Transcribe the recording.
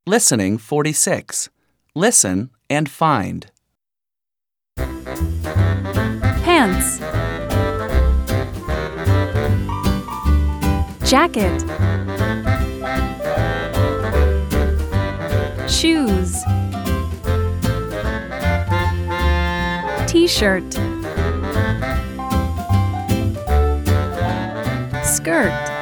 Listening 46. Listen and find. Pants. Jacket. Shoes. T-shirt. Skirt.